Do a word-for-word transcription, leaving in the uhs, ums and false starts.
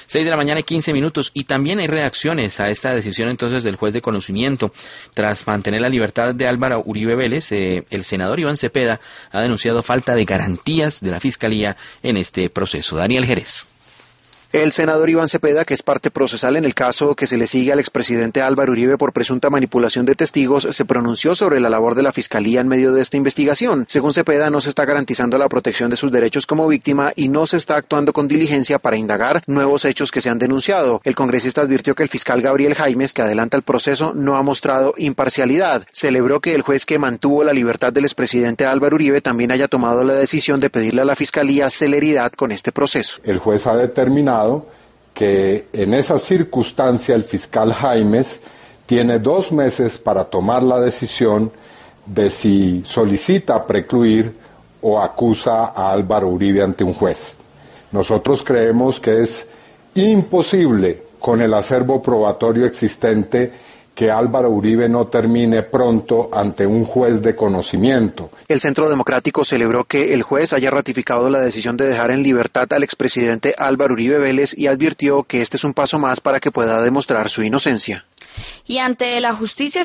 seis de la mañana y quince minutos. Y también hay reacciones a esta decisión entonces del juez de conocimiento. Tras mantener la libertad de Álvaro Uribe Vélez, eh, el senador Iván Cepeda ha denunciado falta de garantías de la Fiscalía en este proceso. Daniel Jerez. El senador Iván Cepeda, que es parte procesal en el caso que se le sigue al expresidente Álvaro Uribe por presunta manipulación de testigos, se pronunció sobre la labor de la Fiscalía en medio de esta investigación. Según Cepeda, no se está garantizando la protección de sus derechos como víctima y no se está actuando con diligencia para indagar nuevos hechos que se han denunciado. El congresista advirtió que el fiscal Gabriel Jaimes, que adelanta el proceso, no ha mostrado imparcialidad. Celebró que el juez que mantuvo la libertad del expresidente Álvaro Uribe también haya tomado la decisión de pedirle a la Fiscalía celeridad con este proceso. El juez ha determinado que en esa circunstancia el fiscal Jaimes tiene dos meses para tomar la decisión de si solicita precluir o acusa a Álvaro Uribe ante un juez. Nosotros creemos que es imposible, con el acervo probatorio existente, que Álvaro Uribe no termine pronto ante un juez de conocimiento. El Centro Democrático celebró que el juez haya ratificado la decisión de dejar en libertad al expresidente Álvaro Uribe Vélez y advirtió que este es un paso más para que pueda demostrar su inocencia. Y ante la justicia